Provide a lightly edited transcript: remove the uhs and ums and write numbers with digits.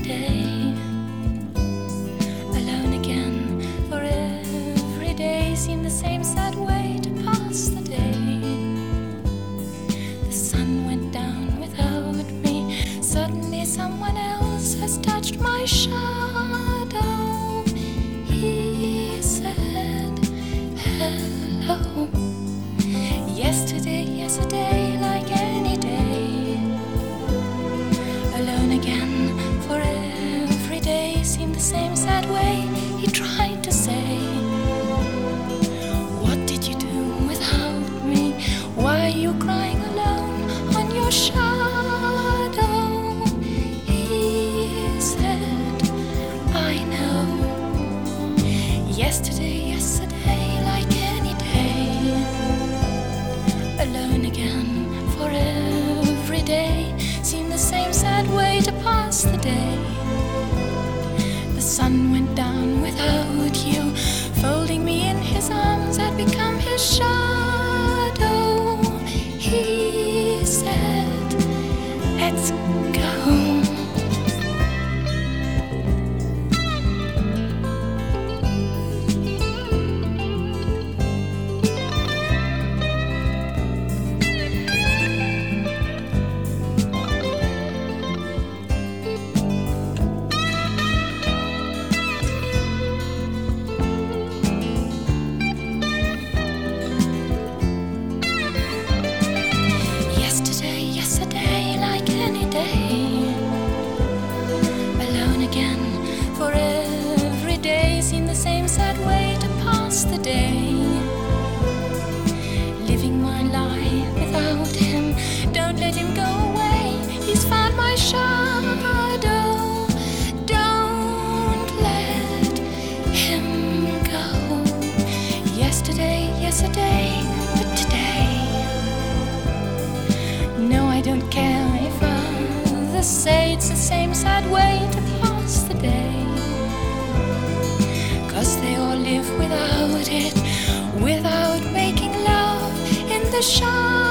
yesterday, alone again, for every day seemed the same sad way to pass the day. The sun went down without me, suddenly someone else has touched my shadow. He said hello. Yesterday, yesterday, like any day, alone again, for every day seemed the same sad way. He tried to say, what did you do without me? Why are you crying alone on your shadow? He said, I know. Yesterday, yesterday, like any day, alone again, for every day seemed the same sad way to pass the day. The sun went down without you, folding me in his arms, I'd become his shadow. He said, let's go. For every day seemed the same sad way to pass the day. Living my life without him, don't let him go away. He's found my shadow. Don't let him go. Yesterday, yesterday, but today. No, I don't care if others say it's the same sad way to pass the day. 'Cause they all live without it, without making love in the shadow.